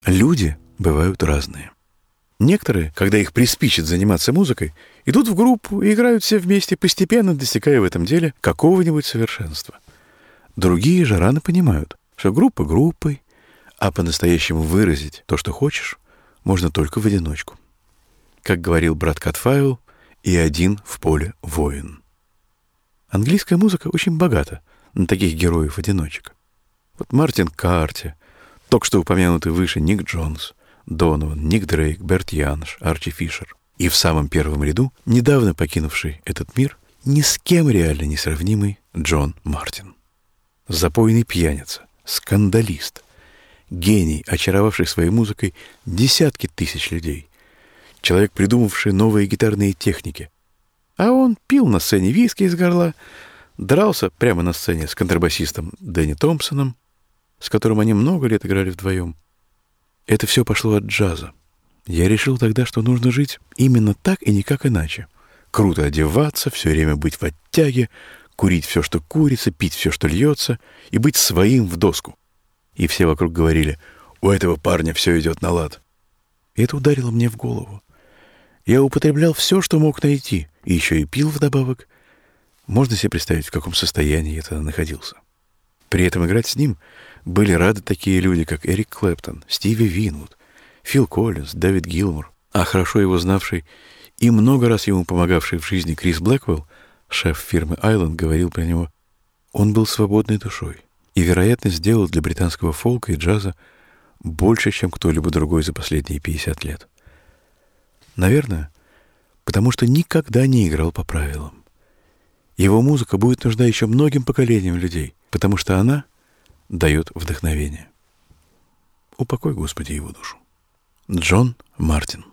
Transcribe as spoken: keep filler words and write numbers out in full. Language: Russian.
Люди бывают разные. Некоторые, когда их приспичит заниматься музыкой, идут в группу и играют все вместе, постепенно достигая в этом деле какого-нибудь совершенства. Другие же рано понимают, что группа группой, а по-настоящему выразить то, что хочешь, можно только в одиночку. Как говорил брат Катфайл, и один в поле воин. Английская музыка очень богата на таких героев-одиночек. Вот Мартин Карти, только что упомянутый выше Ник Джонс, Донован, Ник Дрейк, Берт Янш, Арчи Фишер. И в самом первом ряду, недавно покинувший этот мир, ни с кем реально не сравнимый Джон Мартин. Запойный пьяница, скандалист, гений, очаровавший своей музыкой десятки тысяч людей. Человек, придумавший новые гитарные техники. А он пил на сцене виски из горла, дрался прямо на сцене с контрабасистом Дэнни Томпсоном, с которым они много лет играли вдвоем. Это все пошло от джаза. Я решил тогда, что нужно жить именно так и никак иначе. Круто одеваться, все время быть в оттяге, курить все, что курится, пить все, что льется, и быть своим в доску. И все вокруг говорили: «У этого парня все идет на лад». И это ударило мне в голову. Я употреблял все, что мог найти, и еще и пил вдобавок. Можно себе представить, в каком состоянии я тогда находился. При этом играть с ним были рады такие люди, как Эрик Клэптон, Стиви Винвуд, Фил Коллинз, Дэвид Гилмор, а хорошо его знавший и много раз ему помогавший в жизни Крис Блэквелл, шеф фирмы Island, говорил про него: он был свободной душой и, вероятно, сделал для британского фолка и джаза больше, чем кто-либо другой за последние пятьдесят лет. Наверное, потому что никогда не играл по правилам. Его музыка будет нужна еще многим поколениям людей, потому что она дает вдохновение. Упокой, Господи, его душу. Джон Мартин.